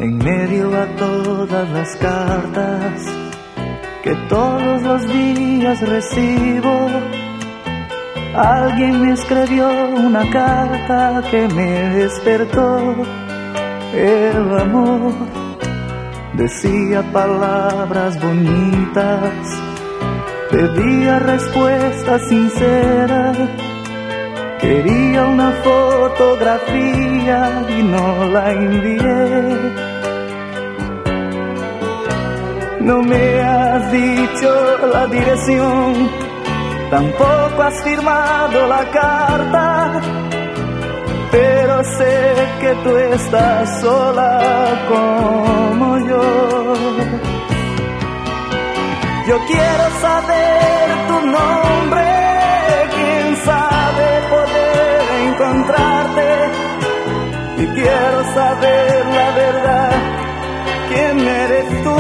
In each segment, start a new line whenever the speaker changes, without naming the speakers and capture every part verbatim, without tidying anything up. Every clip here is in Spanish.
en medio a todas las cartas que todos los días recibo. Alguien me escribió una carta que me despertó el amor. Decía palabras bonitas, pedía respuestas sinceras. Quería una fotografía y no la envié. No me has dicho la dirección, tampoco has firmado la carta, pero sé que tú estás sola como yo. Yo quiero saber tu nombre, quién sabe poder encontrarte, y quiero saber la verdad, quién eres tú.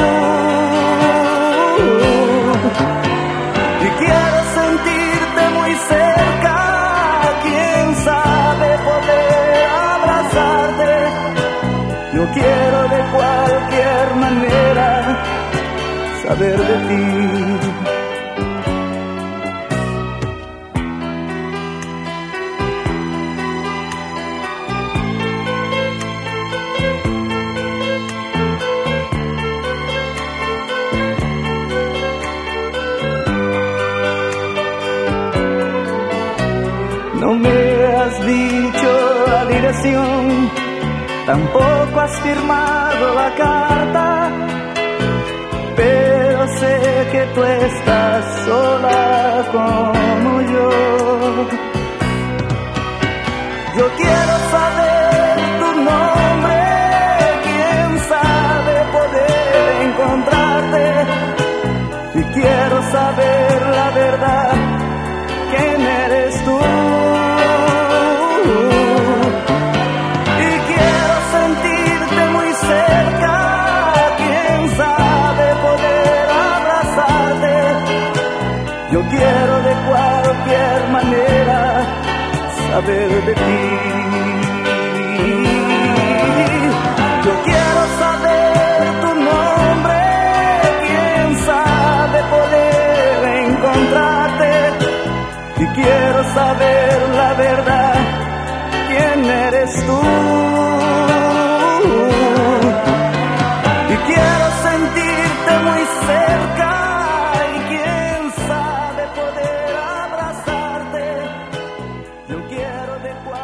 Y quiero sentirte muy cerca, quién sabe poder abrazarte. Yo quiero de cualquier manera saber de ti. No me has dicho la dirección, tampoco has firmado la carta, pero sé que tú estás sola como yo. Yo quiero saber tu nombre, quién sabe poder encontrarte, y quiero saber la verdad, quién eres tú. Yo quiero de cualquier manera saber de ti. Yo quiero saber tu nombre, quién sabe poder encontrarte, y quiero saber la verdad, quién eres tú. Y quiero sentirte muy cerca, yo quiero de